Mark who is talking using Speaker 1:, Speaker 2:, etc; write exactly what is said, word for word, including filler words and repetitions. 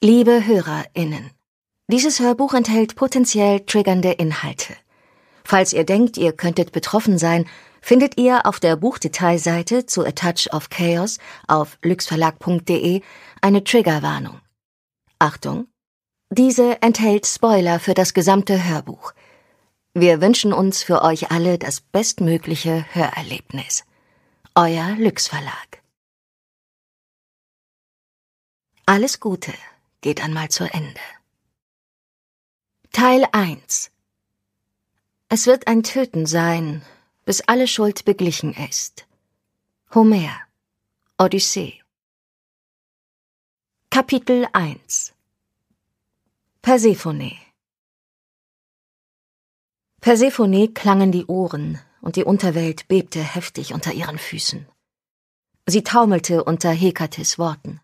Speaker 1: Liebe HörerInnen, dieses Hörbuch enthält potenziell triggernde Inhalte. Falls ihr denkt, ihr könntet betroffen sein, findet ihr auf der Buchdetailseite zu A Touch of Chaos auf lüxverlag punkt de eine Triggerwarnung. Achtung! Diese enthält Spoiler für das gesamte Hörbuch. Wir wünschen uns für euch alle das bestmögliche Hörerlebnis. Euer Lüx Verlag. Alles Gute geht einmal zu Ende. Teil eins. Es wird ein Töten sein, bis alle Schuld beglichen ist. Homer, Odyssee. Kapitel eins. Persephone. Persephone klangen die Ohren, und die Unterwelt bebte heftig unter ihren Füßen. Sie taumelte unter Hekates Worten.